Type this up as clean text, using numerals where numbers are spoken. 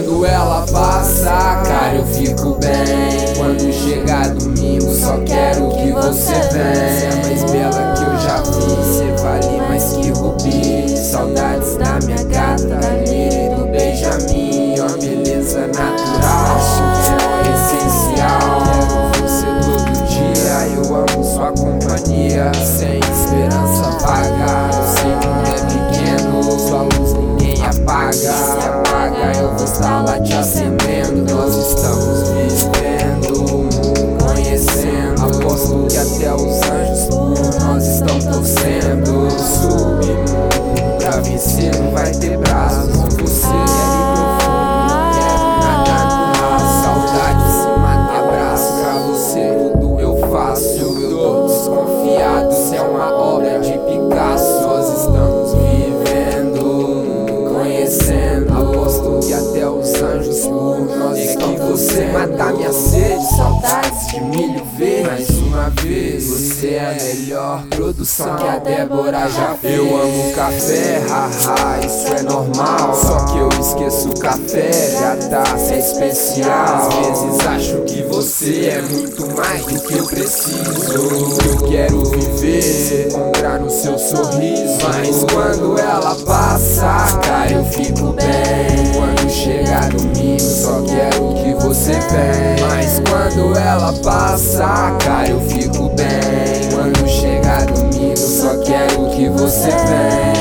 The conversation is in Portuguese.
quando ela passa, cara, eu fico bem. Quando chegar domingo, só quero que você venha. Você é mais bela que eu já vi, você vale mais que rubi. Saudades da minha gata, da Liri, do Benjamin. Ó, beleza natural, é essencial. Quero você todo dia, eu amo sua companhia. Sem esperança vaga, eu sei que não é pequeno. Sua luz ninguém apaga, se apaga eu vou estar lá te acendendo. Nós estamos vivendo, conhecendo. Aposto que até os anjos por nós estão torcendo. Submundo pra vencer, não vai ter braços. Com você ali profundo, não quero nada no mar. Saudade se mata abraço, pra você tudo eu faço. Eu tô desconfiado se é uma obra de Picasso. Nós estamos vivendo, conhecendo. Aposto que até os anjos por nós estão que você mata minha sede, saudades de milho verde. Mais uma vez, você é a melhor produção que a Débora já fez. Eu amo café, haha, isso é normal. Só que eu esqueço o café, gata, é especial. Às vezes acho que você é muito mais do que eu preciso. Eu quero viver, se encontrar no seu sorriso. Mas quando ela passa, cara, eu fico bem. Quando chegar domingo, só quero que você venha. Mas quando ela passa, cara, eu fico bem. Quando chegar domingo, só quero que você venha.